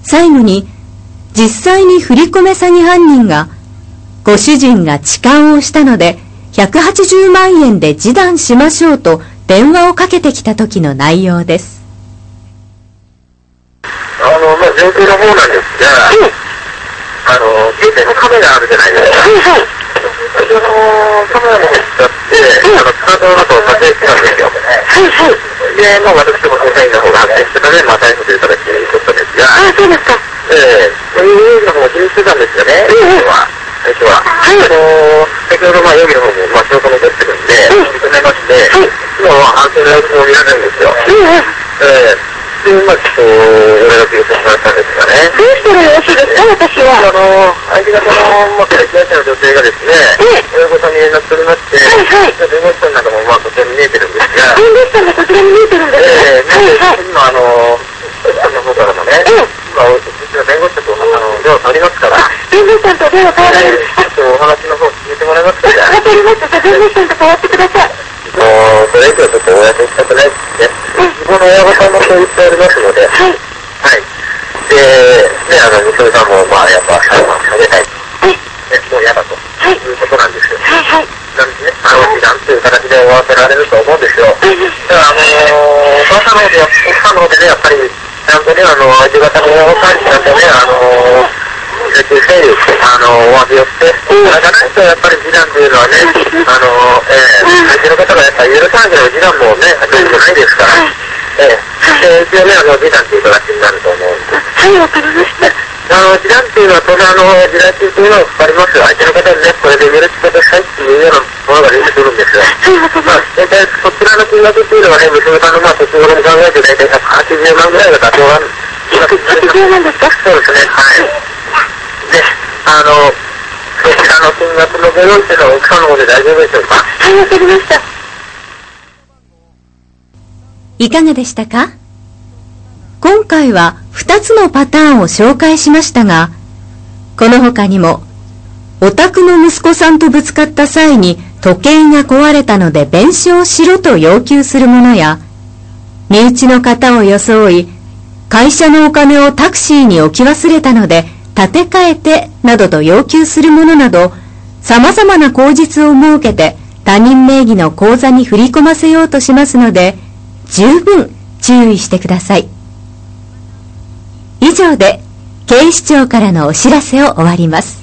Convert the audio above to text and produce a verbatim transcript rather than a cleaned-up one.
最後に、実際に振り込め詐欺犯人が、ご主人が痴漢をしたので、ひゃくはちじゅうまんえんで示談しましょうと電話をかけてきた時の内容です。 あの、まあ、状況の方なんですが、うん、あの、携帯のカメラあるじゃないですか。はいはい。あの、カメラを使って、うん、あの、スタートの中を撮影してたんですよ。はいはい。で、まあ、私も捜査員の方が発見してたので、まあ、逮捕という形で取ったんですが、ああ、そうですか。ええー、そういうの方も気にしてたんですよね、うん、は。最初は。はい。あの、先ほど、まあ、容疑の方も、まあ、証拠残ってるんで、認めまして、はい。今は反省の様子も見られるんですよ。うんうん。ええー。で、まあ、ちょっと、お願いをさせてもらったんですがね。どうしたらよろしいですか、私は。あの、相手方の、まあ、被害者の女性がですね、親御さんに連絡しておりまして、はいはい。弁護士さんなども、まあ、こちらに見えてるんですが、弁護士さんがこちらに見えてるんですね。ええー、はいはい。今、あの、弁護士さんの方からもね、今、うちの弁護士さんと、あの、電話取りますから。弁護士さんと電話取られる。ちょっとお話の方聞いてもらえますか。わかりました。じゃあ、弁護士さんと代わってください。もう、それ以上ちょっとお約束したくないですね。自分の親御さんもそう言っておりますので、はい。はい。で、ね、あの、娘さんも、まあ、やっぱ、裁判されたい。はい。ね、もう嫌だと。はい。いうことなんですよ。はいはい。なんでね、あの、示談という形で終わせられると思うんですよ。はい。だから、あのー、お母さんの方で、奥さんの方でね、やっぱり、ちゃんとね、あの、相手方の親御さんにちゃんとね、あのー、請求整理、あの、お詫びをして、それがないと、やっぱり示談というのはね、あの、えー、相手の方がやっぱり許さなければ示談もね、大丈夫ないですから、えー、で、一応ね、あの、示談という形になると思うんです。はい、わかりました。あの、示談っていうのは、当然、あの、示談金というのがかかりますよ。相手の方にね、これで許してくださいっていうようなものが出てくるんですよ。はい、わかりました。大体、そちらの金額っていうのはね、娘さんの、まあ、年頃に考えて、大体ひゃくはちじゅうまんぐらいが妥当なんです。ひゃくはちじゅうまんですか？そうですね、はい。で、あの、そちらの金額のご用意というのは奥さんの方で大丈夫でしょうか？はい、わかりました。 いかがでしたか？今回はふたつのパターンを紹介しましたが、この他にも、お宅の息子さんとぶつかった際に時計が壊れたので弁償しろと要求するものや、身内の方を装い、会社のお金をタクシーに置き忘れたので立て替えてなどと要求するものなど、様々な口実を設けて他人名義の口座に振り込ませようとしますので、十分注意してください。以上で警視庁からのお知らせを終わります。